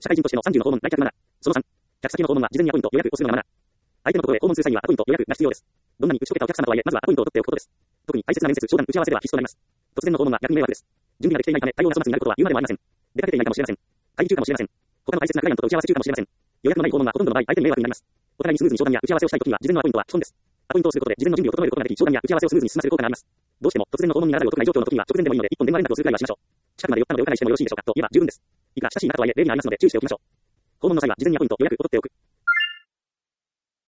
社会人としての30の訪問来客マナー。その3、客先の訪問は事前にアポイント予約をするのがマナー。相手のところへ訪問する際にはアポイント予約が必要です。どんなに打ち解けたお客様とはいえ、まずはアポイントを取っておくことです。特に大切な面接、商談、打ち合わせでは必須となります。突然の訪問は逆に迷惑です。準備ができていないため対応が粗末になることは言うまでもありません。出かけていないかもしれません。会議中かもしれません。他の大切なクライアントと打ち合わせ中かもしれません。予約のない訪問はほとんどの場合相手に迷惑になります。お互いにスムーズに商談や打ち合わせをしたいときは事前のアポイントは基本です。アポイントをすることで事前の準備を整えることができ、商談や打ち合わせをスムーズに進ませる効果があります。どうしても突然の訪問にならざるを得ない状況の時には直前でもいいので一本電話連絡をするくらいはしましょう。近くまで寄ったのでお伺いしてもよろしいでしょうかと言えば十分です。いくら親しい仲とはいえ礼儀にありますので注意しておきましょう。訪問の際は事前にアポイント予約を取っておく。